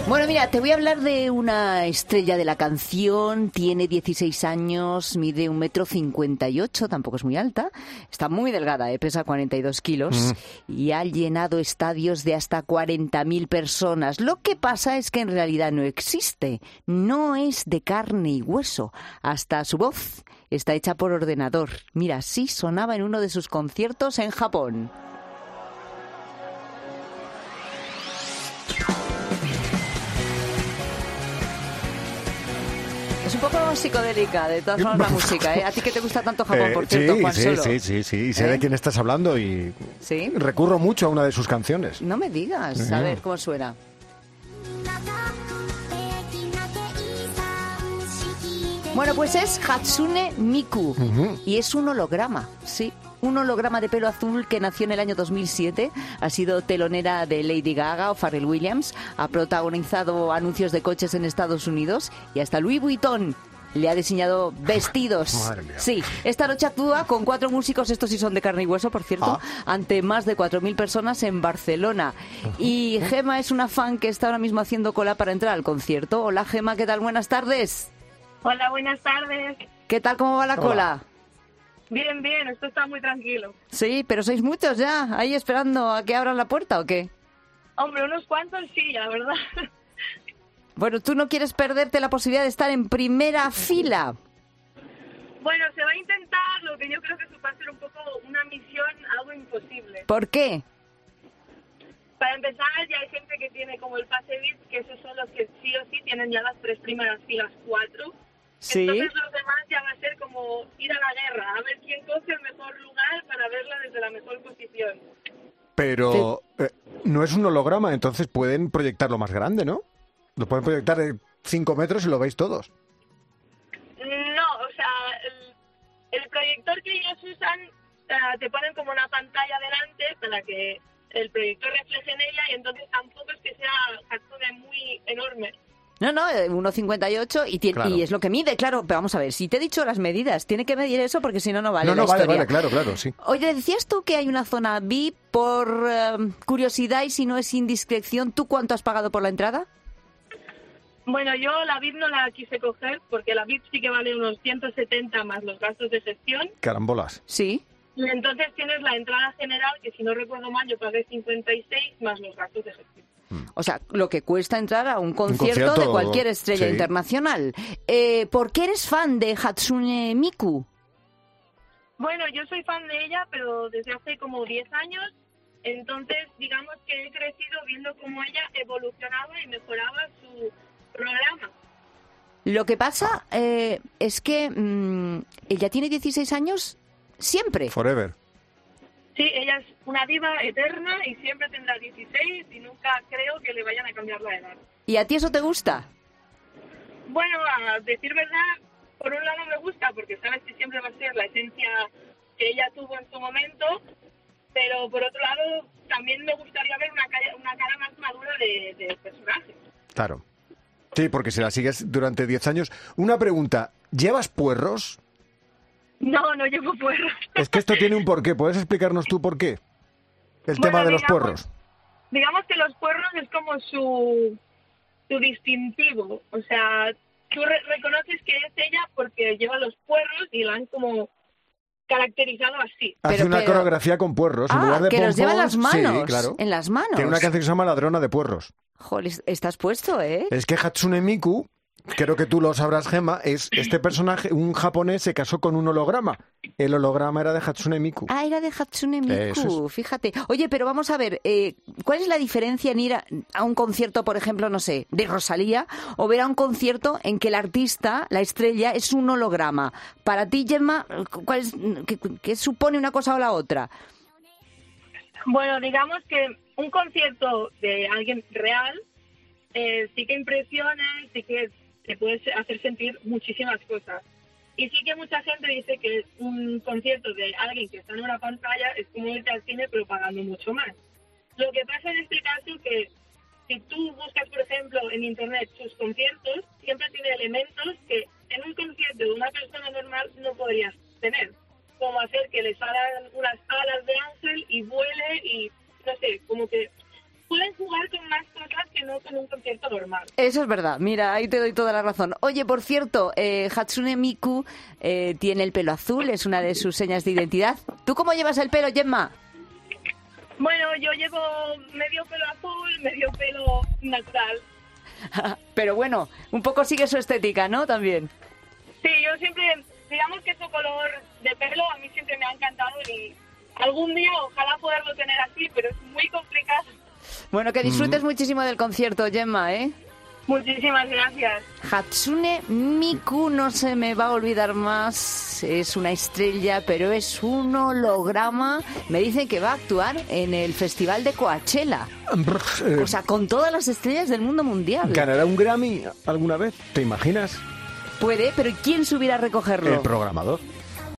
Bueno, mira, te voy a hablar de una estrella de la canción. Tiene 16 años, mide 1,58 m, tampoco es muy alta. Está muy delgada, pesa 42 kilos y ha llenado estadios de hasta 40.000 personas. Lo que pasa es que en realidad no existe. No es de carne y hueso. Hasta su voz está hecha por ordenador. Mira, así sonaba en uno de sus conciertos en Japón. Es un poco psicodélica, de todas formas, la música, ¿eh? A ti que te gusta tanto Japón, por cierto, Juan Solo. Sí. Sé de quién estás hablando y ¿Sí? recurro mucho a una de sus canciones. No me digas. A ver, ¿cómo suena? Bueno, pues es Hatsune Miku y es un holograma, sí. Un holograma de pelo azul que nació en el año 2007. Ha sido telonera de Lady Gaga o Pharrell Williams. Ha protagonizado anuncios de coches en Estados Unidos y hasta Louis Vuitton le ha diseñado vestidos. Madre mía. Sí, esta noche actúa con 4 músicos, estos sí son de carne y hueso, por cierto, ante más de 4.000 personas en Barcelona. Y Gema es una fan que está ahora mismo haciendo cola para entrar al concierto. Hola Gema, ¿qué tal? Buenas tardes. Hola, buenas tardes. ¿Qué tal? ¿Cómo va la cola? Bien, esto está muy tranquilo. Sí, pero sois muchos ya, ahí esperando a que abran la puerta, ¿o qué? Hombre, unos cuantos sí, la verdad. Bueno, ¿tú no quieres perderte la posibilidad de estar en primera fila? Bueno, se va a intentar, lo que yo creo que va a ser un poco una misión, algo imposible. ¿Por qué? Para empezar, ya hay gente que tiene como el pase VIP, que esos son los que sí o sí tienen ya las 3 primeras filas, 4. Sí. Entonces los demás ya va a ser como ir a la guerra, a ver quién coge el mejor lugar para verla desde la mejor posición. Pero no es un holograma, entonces pueden proyectarlo más grande, ¿no? Lo pueden proyectar de 5 metros y lo veis todos. No, o sea, el proyector que ellos usan, te ponen como una pantalla delante para que el proyector refleje en ella y entonces tampoco es que sea Hatsune muy enorme. No, 1,58 y es lo que mide, claro. Pero vamos a ver, si te he dicho las medidas, tiene que medir eso porque si no, no vale la historia. Vale, claro, sí. Oye, decías tú que hay una zona VIP por curiosidad y si no es indiscreción, ¿tú cuánto has pagado por la entrada? Bueno, yo la VIP no la quise coger porque la VIP sí que vale unos 170 más los gastos de gestión. Carambolas. Sí. Y entonces tienes la entrada general, que si no recuerdo mal, yo pagué 56 más los gastos de gestión. O sea, lo que cuesta entrar a un concierto de cualquier estrella internacional. ¿Por qué eres fan de Hatsune Miku? Bueno, yo soy fan de ella, pero desde hace como 10 años. Entonces, digamos que he crecido viendo cómo ella evolucionaba y mejoraba su programa. Lo que pasa es que ella tiene 16 años siempre. Forever. Sí, ella es una diva eterna y siempre tendrá 16 y nunca creo que le vayan a cambiar la edad. ¿Y a ti eso te gusta? Bueno, a decir verdad, por un lado me gusta porque sabes que siempre va a ser la esencia que ella tuvo en su momento, pero por otro lado también me gustaría ver una cara más madura de personaje. Claro. Sí, porque si la sigues durante 10 años. Una pregunta, ¿llevas puerros? No llevo puerros. Es que esto tiene un porqué. ¿Puedes explicarnos tú por qué? El tema de los puerros. Digamos que los puerros es como su distintivo. O sea, tú reconoces que es ella porque lleva los puerros y la han como caracterizado así. Hace una coreografía con puerros. En lugar de que pompons, los lleva en las manos. Sí, claro. En las manos. Tiene una canción que se llama Ladrona de Puerros. Joder, estás puesto, ¿eh? Es que Hatsune Miku, creo que tú lo sabrás, Gema, es este personaje, un japonés se casó con un holograma. El holograma era de Hatsune Miku. Ah, era de Hatsune Miku, fíjate. Oye, pero vamos a ver, ¿cuál es la diferencia en ir a un concierto, por ejemplo, no sé, de Rosalía, o ver a un concierto en que el artista, la estrella, es un holograma? Para ti, Gemma, ¿qué supone una cosa o la otra? Bueno, digamos que un concierto de alguien real sí que impresiona, sí que te puedes hacer sentir muchísimas cosas. Y sí que mucha gente dice que un concierto de alguien que está en una pantalla es como irte al cine pero pagando mucho más. Lo que pasa en este caso es que si tú buscas, por ejemplo, en internet sus conciertos, siempre tiene elementos que en un concierto de una persona normal no podrías tener. Como hacer que le salgan unas alas de ángel y vuele y, no sé, como que pueden jugar con más cosas que que no con un concierto normal. Eso es verdad, mira, ahí te doy toda la razón. Oye, por cierto, Hatsune Miku tiene el pelo azul, es una de sus señas de identidad. ¿Tú cómo llevas el pelo, Gemma? Bueno, yo llevo medio pelo azul, medio pelo natural. Pero bueno, un poco sigue su estética, ¿no? También. Sí, yo siempre, digamos que su color de pelo a mí siempre me ha encantado y algún día ojalá poderlo tener así, pero es muy complicado. Bueno, que disfrutes muchísimo del concierto, Gemma, ¿eh? Muchísimas gracias. Hatsune Miku, no se me va a olvidar más, es una estrella, pero es un holograma. Me dicen que va a actuar en el Festival de Coachella. O sea, con todas las estrellas del mundo mundial. ¿Ganará un Grammy alguna vez? ¿Te imaginas? Puede, pero ¿quién subirá a recogerlo? El programador.